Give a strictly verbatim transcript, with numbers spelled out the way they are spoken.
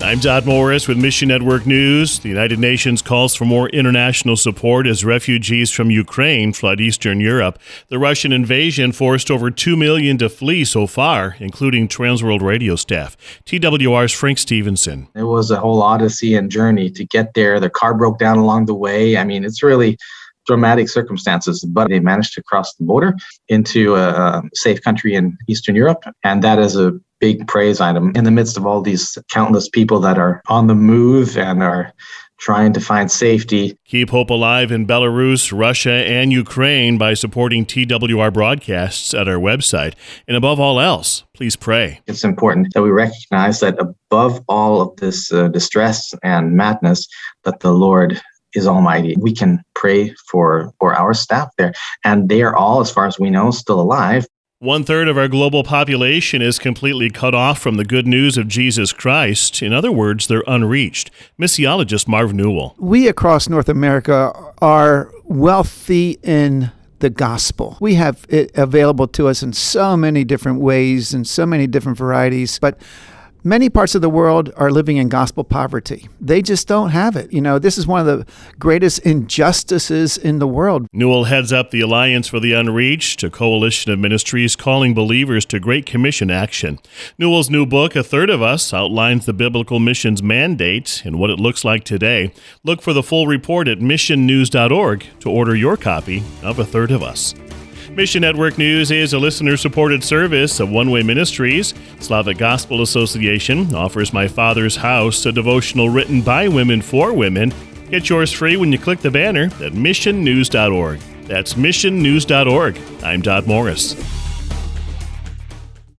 I'm Todd Morris with Mission Network News. The United Nations calls for more international support as refugees from Ukraine flood Eastern Europe. The Russian invasion forced over two million to flee so far, including Transworld Radio staff. T W R's Frank Stevenson. It was a whole odyssey and journey to get there. The car broke down along the way. I mean, it's really dramatic circumstances, but they managed to cross the border into a safe country in Eastern Europe, and that is a big praise item in the midst of all these countless people that are on the move and are trying to find safety. Keep hope alive in Belarus, Russia, and Ukraine by supporting T W R broadcasts at our website. And above all else, please pray. It's important that we recognize that above all of this uh, distress and madness, that the Lord is almighty. We can pray for, for our staff there, and they are all, as far as we know, still alive. One third of our global population is completely cut off from the good news of Jesus Christ. In other words, they're unreached. Missiologist Marv Newell. We across North America are wealthy in the gospel. We have it available to us in so many different ways and so many different varieties, but many parts of the world are living in gospel poverty. They just don't have it. You know, this is one of the greatest injustices in the world. Newell heads up the Alliance for the Unreached, a coalition of ministries calling believers to Great Commission action. Newell's new book, A Third of Us, outlines the biblical missions mandate and what it looks like today. Look for the full report at mission news dot org to order your copy of A Third of Us. Mission Network News is a listener-supported service of One Way Ministries. Slavic Gospel Association offers My Father's House, a devotional written by women for women. Get yours free when you click the banner at mission news dot org. That's mission news dot org. I'm Todd Morris.